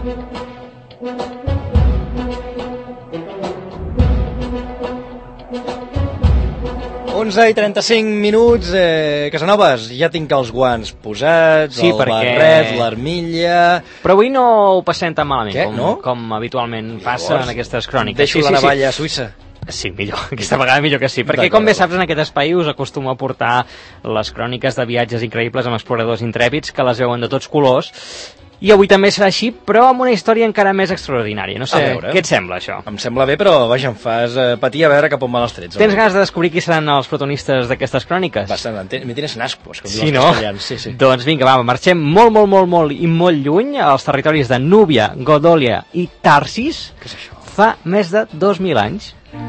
i 35 minuts, Casanovas, ja tinc els guants posats, sí, el barret, l'armilla... Però avui no ho passem tan malament com habitualment passa en aquestes cròniques. Deixo la navalla suïssa. Sí, millor, aquesta vegada millor que sí, perquè com bé saps en aquest espai us acostumo a portar les cròniques de viatges increïbles amb exploradors intrèpids que les veuen de tots colors. I avui també serà així, però amb una història encara més extraordinària. No sé, què et sembla, això? Em sembla bé, però, vaja, em fas patir a veure cap on van els trets. Tens ganes de descobrir qui seran els protagonistes d'aquestes cròniques? Bastant, me tienes en ascos, com diuen els castellans. Sí. Doncs vinga, va, marxem molt i molt lluny als territoris de Núbia, Godòlia i Tarsis. Què és això? Fa més de 2.000 anys.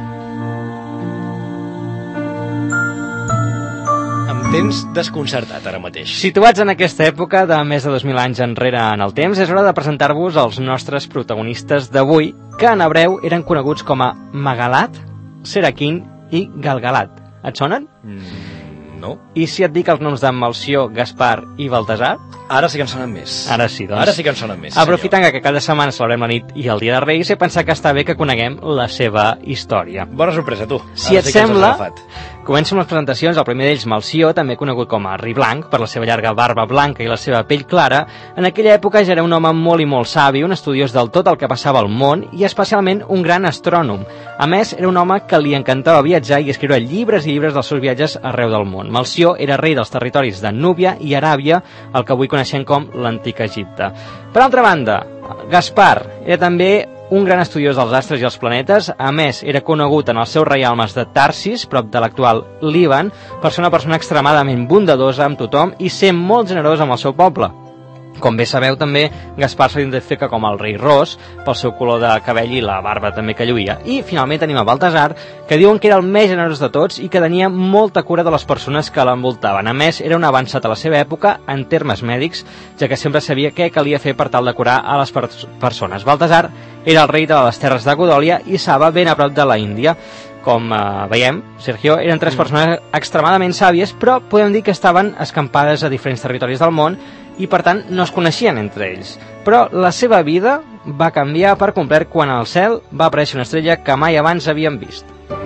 Tens desconcertat ara mateix. Situats en aquesta època de més de 2.000 anys enrere en el temps, és hora de presentar-vos els nostres protagonistes d'avui, que en hebreu eren coneguts com a Magalat, Seraquin i Galgalat. Et sonen? No. I si et dic els noms de Melcior, Gaspar i Baltasar? Ara sí que en sonen més. Ara sí, doncs. Ara sí que en sonen més. Aprofitant que cada setmana celebrem la nit i el dia de Reis, he pensat que està bé que coneguem la seva història. Bona sorpresa, tu. Si et sembla, començo amb les presentacions. El primer d'ells, Melcior, també conegut com a Ri Blanc, per la seva llarga barba blanca i la seva pell clara. En aquella època ja era un home molt i molt savi, un estudiós del tot el que passava al món i especialment un gran astrònom. A més, era un home que li encantava viatjar i escriure llibres i llibres dels seus viatges arreu del món. Melcior era rei dels territoris de Núbia i Aràbia, el que avui coneixem com l'antic Egipte. Per altra banda, Gaspar era també un gran estudiós dels astres i els planetes. A més, era conegut en els seus reialmes de Tarsis, prop de l'actual Líban, per ser una persona extremadament bondadosa amb tothom i ser molt generós amb el seu poble. Com bé sabeu, també, Gaspar s'identifica com el rei ros, pel seu color de cabell i la barba també que lluïa. I, finalment, tenim a Baltasar, que diuen que era el més generós de tots i que tenia molta cura de les persones que l'envoltaven. A més, era un avançat a la seva època en termes mèdics, ja que sempre sabia què calia fer per tal de curar a les persones. Baltasar era el rei de les terres de Godòlia i Saba, ben a prop de la Índia. Com veiem, Sergio, eren tres persones extremadament sàvies, però podem dir que estaven escampades a diferents territoris del món i, per tant, no es coneixien entre ells. Però la seva vida va canviar per complet quan al cel va aparèixer una estrella que mai abans havien vist.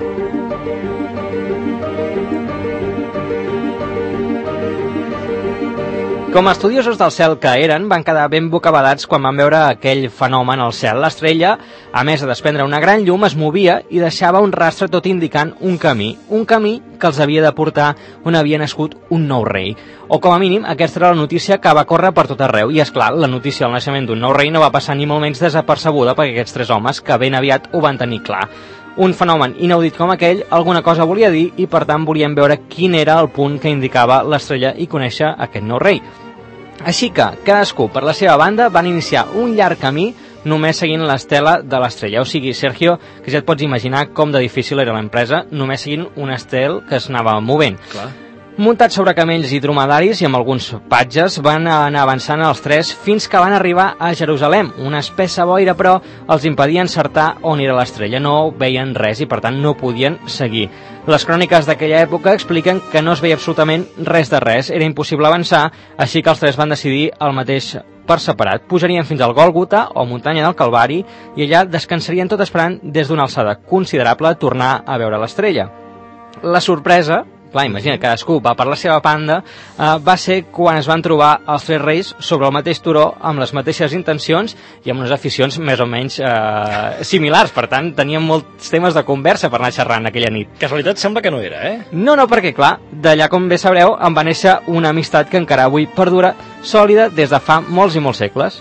Com a estudiosos del cel que eren, van quedar ben bocabadats quan van veure aquell fenomen al cel. L'estrella, a més de desprendre una gran llum, es movia i deixava un rastre tot indicant un camí que els havia de portar on havia nascut un nou rei. O com a mínim, aquesta era la notícia que va córrer per tot arreu. I és clar, la notícia del naixement d'un nou rei no va passar ni molt menys desapercebuda perquè aquests tres homes, que ben aviat ho van tenir clar. Un fenomen inaudit com aquell alguna cosa volia dir i, per tant, volien veure quin era el punt que indicava l'estrella i conèixer aquest nou rei. Així que, cadascú per la seva banda van iniciar un llarg camí només seguint l'estela de l'estrella. O sigui, Sergio, que ja et pots imaginar com de difícil era l'empresa només seguint un estel que es anava movent. Clar. Muntats sobre camells i dromedaris i amb alguns patges, van anar avançant els tres fins que van arribar a Jerusalem. Una espessa boira, però, els impedia encertar on era l'estrella. No veien res i, per tant, no podien seguir. Les cròniques d'aquella època expliquen que no es veia absolutament res de res. Era impossible avançar, així que els tres van decidir el mateix per separat. Pujarien fins al Gòlgota, o muntanya del Calvari, i allà descansarien tot esperant des d'una alçada considerable tornar a veure l'estrella. La sorpresa, clar, imagina, cadascú va per la seva banda, va ser quan es van trobar els tres reis sobre el mateix turó, amb les mateixes intencions i amb unes aficions més o menys similars. Per tant, tenien molts temes de conversa per anar xerrant aquella nit. Casualitat sembla que no era, No, perquè, clar, d'allà, com bé sabreu, en va néixer una amistat que encara avui perdura sòlida des de fa molts i molts segles.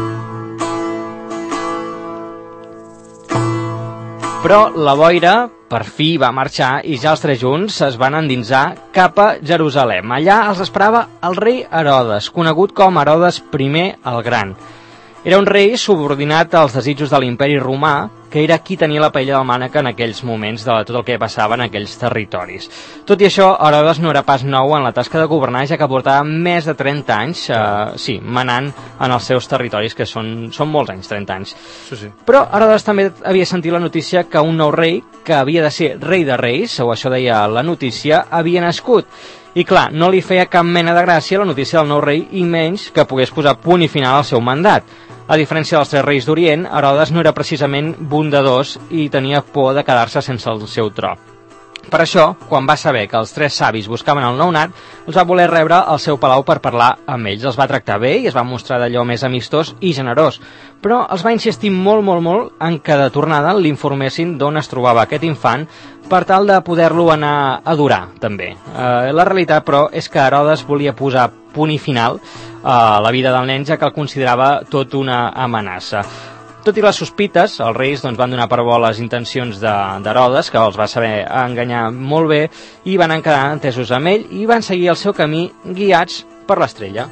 Però la boira per fi va marxar i ja els tres junts es van endinsar cap a Jerusalem. Allà els esperava el rei Herodes, conegut com Herodes I el Gran. Era un rei subordinat als desitjos de l'imperi romà, que era qui tenia la paella del mànec en aquells moments de tot el que passava en aquells territoris. Tot i això, Herodes no era pas nou en la tasca de governar, ja que portava més de 30 anys manant en els seus territoris, que són molts anys, 30 anys. Sí. Però Herodes també havia sentit la notícia que un nou rei, que havia de ser rei de reis, o això deia la notícia, havia nascut. I clar, no li feia cap mena de gràcia la notícia del nou rei, i menys que pogués posar punt i final al seu mandat. A diferència dels 3 reis d'Orient, Herodes no era precisament bondadós i tenia por de quedar-se sense el seu tro. Per això, quan va saber que els 3 savis buscaven el nounat, els va voler rebre al seu palau per parlar amb ells. Els va tractar bé i es va mostrar d'allò més amistós i generós, però els va insistir molt en que de tornada l'informessin d'on es trobava aquest infant per tal de poder-lo anar a adorar, també. La realitat, però, és que Herodes volia posar punt i final a la vida del nen, ja que el considerava tot una amenaça. Tot i les sospites, els reis van donar per bo les intencions d'Herodes, que els va saber enganyar molt bé, i van quedar entesos amb ell i van seguir el seu camí guiats per l'estrella.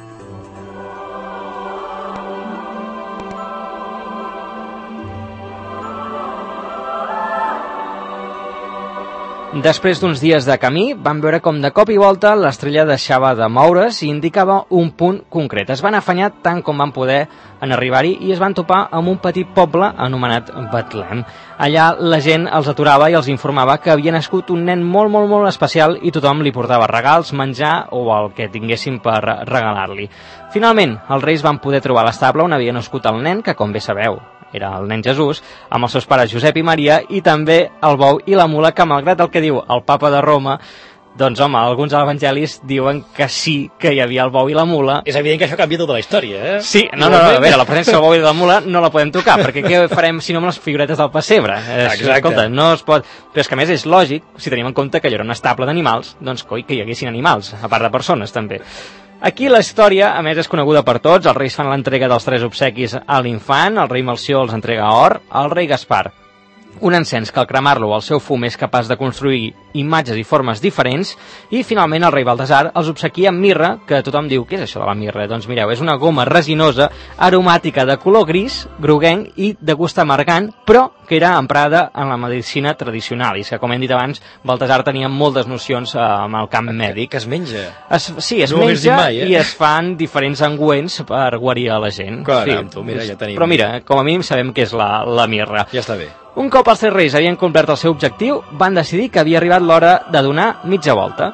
Després d'uns dies de camí, van veure com de cop i volta l'estrella deixava de moure's i indicava un punt concret. Es van afanyar tant com van poder en arribar-hi i es van topar amb un petit poble anomenat Betlem. Allà la gent els aturava i els informava que havia nascut un nen molt especial i tothom li portava regals, menjar o el que tinguessin per regalar-li. Finalment, els reis van poder trobar l'estable on havia nascut el nen, que com bé sabeu era el nen Jesús, amb els seus pares Josep i Maria, i també el bou i la mula, que malgrat el que diu el papa de Roma, doncs home, alguns evangelis diuen que sí que hi havia el bou i la mula. És evident que això canvia tota la història, eh? Sí, no, a veure, la presència del bou i de la mula no la podem tocar, perquè què farem si no amb les figuretes del pessebre? Exacte. Escolta, no es pot... Però és que a més és lògic, si tenim en compte que allò era un estable d'animals, doncs coi, que hi haguessin animals, a part de persones també. Aquí la història, a més, és coneguda per tots. Els reis fan l'entrega dels 3 obsequis a l'infant, el rei Melcior els entrega or, el rei Gaspar un encens que al cremar-lo el seu fum és capaç de construir imatges i formes diferents, i finalment el rei Baltasar els obsequia amb mirra, que tothom diu, què és això de la mirra? Doncs mireu, és una goma resinosa, aromàtica de color gris, groguenc i de gust amargant, però que era emprada en la medicina tradicional, i que, com hem dit abans, Baltasar tenia moltes nocions amb el camp mèdic. Que es menja? Sí, es menja mai, i es fan diferents engüents per guarir a la gent. Caram, tu, mira, ja tenim. Però mira, com a mínim sabem què és la mirra. Ja està bé. Un cop els 3 reis havien complert el seu objectiu, van decidir que havia arribat l'hora de donar mitja volta.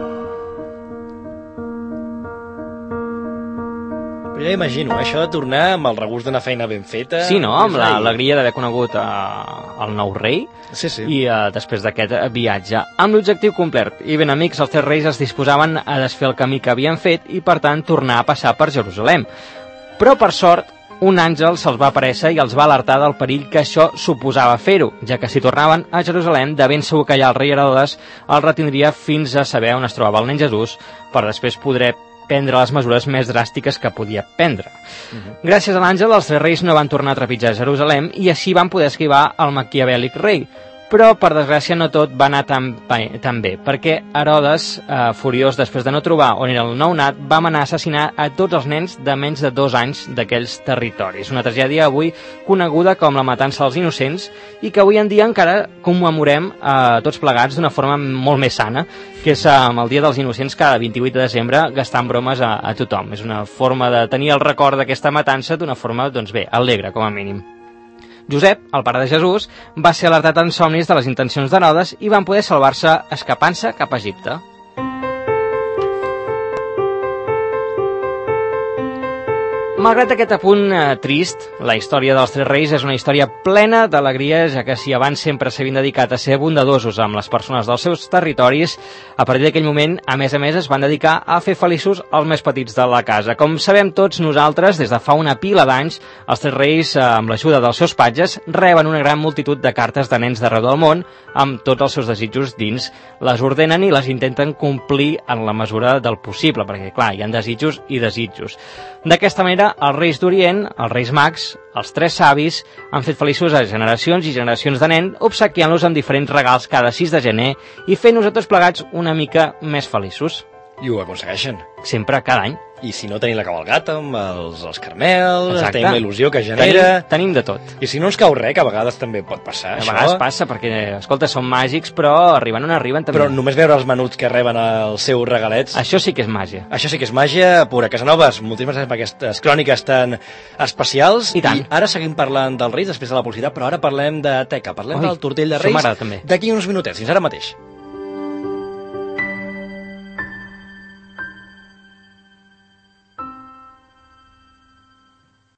Però ja imagino, això de tornar amb el regust d'una feina ben feta... Sí, no? Amb l'alegria d'haver conegut el nou rei. Sí. I després d'aquest viatge. Amb l'objectiu complert. I ben amics, els 3 reis es disposaven a desfer el camí que havien fet i, per tant, tornar a passar per Jerusalem. Però, per sort, un àngel se'ls va aparèixer i els va alertar del perill que això suposava fer-ho, ja que si tornaven a Jerusalem, de ben segur que allà el rei Herodes el retindria fins a saber on es trobava el nen Jesús, per després poder prendre les mesures més dràstiques que podia prendre. Gràcies a l'àngel, els 3 reis no van tornar a trepitjar Jerusalem i així van poder esquivar el maquiavèlic rei. Però, per desgràcia, no tot va anar tan bé, perquè Herodes, furiós després de no trobar on era el nounat, va manar assassinar a tots els nens de menys de 2 anys d'aquells territoris. Una tragèdia avui coneguda com la matança dels innocents i que avui en dia encara commemorem tots plegats d'una forma molt més sana, que és amb el Dia dels Innocents cada 28 de desembre gastant bromes a tothom. És una forma de tenir el record d'aquesta matança d'una forma, doncs bé, alegre, com a mínim. Josep, el pare de Jesús, va ser alertat en somnis de les intencions d'Herodes i van poder salvar-se escapant-se cap a Egipte. Malgrat aquest apunt trist, la història dels 3 reis és una història plena d'alegria, ja que si abans sempre s'havien dedicat a ser bondadosos amb les persones dels seus territoris, a partir d'aquell moment, a més es van dedicar a fer feliços els més petits de la casa. Com sabem tots nosaltres, des de fa una pila d'anys, els 3 reis, amb l'ajuda dels seus patges, reben una gran multitud de cartes de nens d'arreu del món, amb tots els seus desitjos dins. Les ordenen i les intenten complir en la mesura del possible, perquè, clar, hi ha desitjos i desitjos. D'aquesta manera, els reis d'Orient, els reis mags, els 3 savis, han fet feliços a generacions i generacions de nens, obsequiant-los amb diferents regals cada 6 de gener i fent-nos a tots plegats una mica més feliços. I ho aconsegueixen. Sempre, cada any. I si no tenim la cavalgata amb els carmels, tenim la il·lusió que genera... Tenim de tot. I si no ens cau res, que a vegades també pot passar, això. A vegades passa, perquè, escolta, són màgics, però arriben on arriben també. Però només veure els menuts que reben els seus regalets... Això sí que és màgia. Això sí que és màgia pura. Casanovas, moltíssimes gràcies per aquestes cròniques tan especials. I tant. I ara seguim parlant dels reis després de la publicitat, però ara parlem de teca, parlem del tortell de reis. Això m'agrada també. D'aquí uns minutets, fins ara mateix.